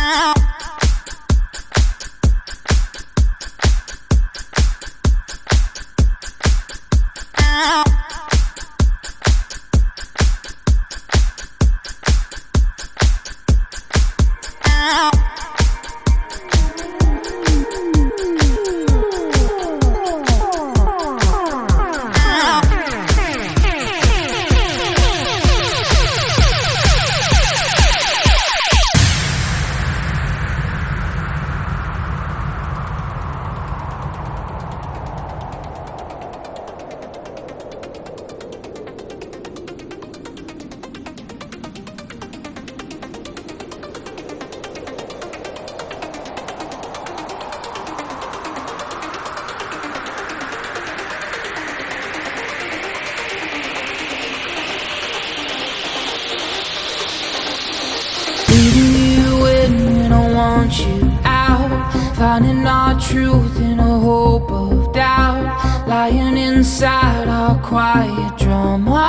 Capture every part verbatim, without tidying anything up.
You out, finding our truth in a hope of doubt, lying inside our quiet drama,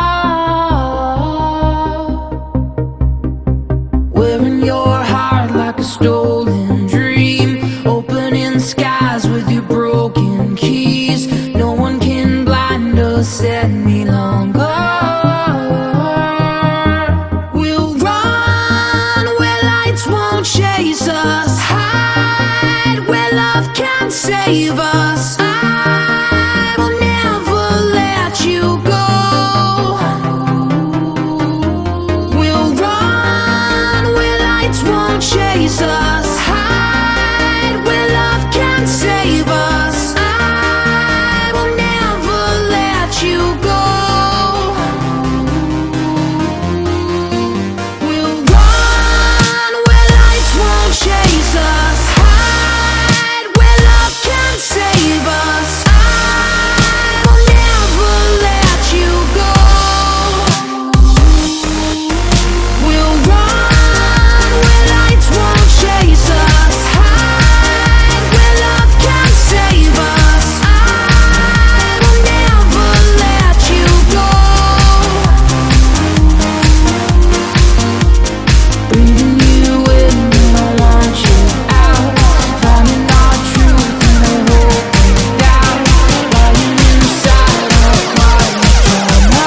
wearing your heart like a stolen dream, opening skies with your broken keys. No one can blind us any longer. We'll run where lights won't chase us, hide where love can't save us. I will never let you go. We'll run where lights won't chase us, hide where love can't save us. I will never let you go. We'll run where lights won't chase us, hide where love can't save us. I will never let you go. We'll run where lights won't chase us, hide where love can't save us. I will never let you go. Breathing you in when I want you out, finding our truth in a hope of doubt, lying inside our quiet drama.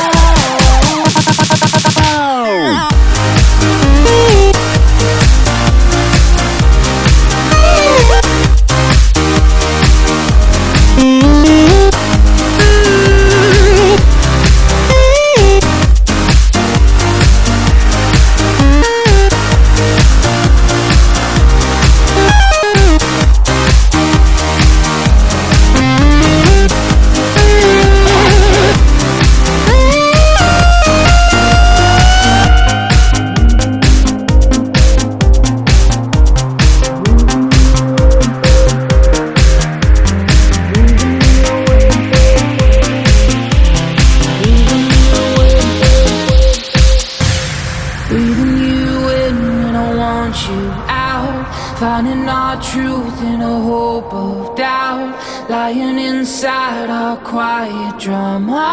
Breathing you in when I want you out, finding our truth in a hope of doubt, lying inside our quiet drama.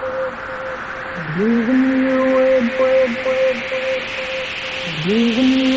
Breathing you in, breathing you in, breathing you in.